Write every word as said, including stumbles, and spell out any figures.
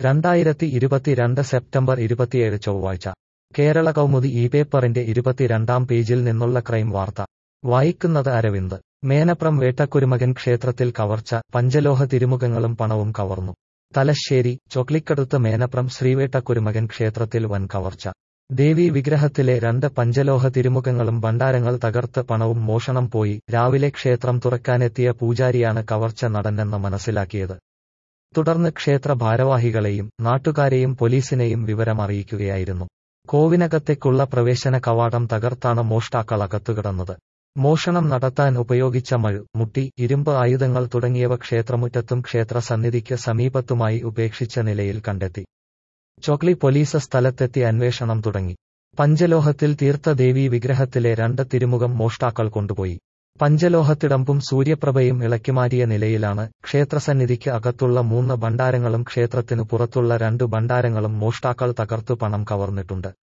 രണ്ടായിരത്തി ഇരുപത്തിരണ്ട് സെപ്റ്റംബർ ഇരുപത്തിയേഴ് ചൊവ്വാഴ്ച കേരള കൗമുദി ഈ പേപ്പറിന്റെ ഇരുപത്തിരണ്ടാം പേജിൽ നിന്നുള്ള ക്രൈം വാർത്ത വായിക്കുന്നത് അരവിന്ദ്. മേനപ്രം വേട്ടക്കുരുമകൻ ക്ഷേത്രത്തിൽ കവർച്ച, പഞ്ചലോഹ തിരുമുഖങ്ങളും പണവും കവർന്നു. തലശ്ശേരി ചൊക്ലിക്കടുത്ത് മേനപ്രം ശ്രീവേട്ടക്കുരുമകൻ ക്ഷേത്രത്തിൽ വൻ കവർച്ച. ദേവീ വിഗ്രഹത്തിലെ രണ്ട് പഞ്ചലോഹ തിരുമുഖങ്ങളും ഭണ്ഡാരങ്ങൾ തകർത്ത് പണവും മോഷണം പോയി. രാവിലെ ക്ഷേത്രം തുറക്കാനെത്തിയ പൂജാരിയാണ് കവർച്ച നടന്നെന്ന് മനസ്സിലാക്കിയത്. തുടർന്ന് ക്ഷേത്ര ഭാരവാഹികളെയും നാട്ടുകാരെയും പോലീസിനെയും വിവരം അറിയിക്കുകയായിരുന്നു. കോവിനകത്തേക്കുള്ള പ്രവേശന കവാടം തകർത്താണ് മോഷ്ടാക്കൾ അകത്തുകിടന്നത്. മോഷണം നടത്താൻ ഉപയോഗിച്ച മഴു, മുട്ടി, ഇരുമ്പ് ആയുധങ്ങൾ തുടങ്ങിയവ ക്ഷേത്രമുറ്റത്തും ക്ഷേത്ര സന്നിധിക്ക് സമീപത്തുമായി ഉപേക്ഷിച്ച നിലയിൽ കണ്ടെത്തി. ചൊക്ലി പോലീസ് സ്ഥലത്തെത്തി അന്വേഷണം തുടങ്ങി. പഞ്ചലോഹത്തിൽ തീർത്ത ദേവീ വിഗ്രഹത്തിലെ രണ്ട് തിരുമുഖം മോഷ്ടാക്കൾ കൊണ്ടുപോയി. പഞ്ചലോഹത്തിടമ്പും സൂര്യപ്രഭയും ഇളക്കിമാറ്റിയ നിലയിലാണ്. ക്ഷേത്രസന്നിധിക്ക് അകത്തുള്ള മൂന്ന് ഭണ്ഡാരങ്ങളും ക്ഷേത്രത്തിനു പുറത്തുള്ള രണ്ടു ഭണ്ഡാരങ്ങളും മോഷ്ടാക്കൾ തകർത്തു പണം കവർന്നിട്ടുണ്ട്.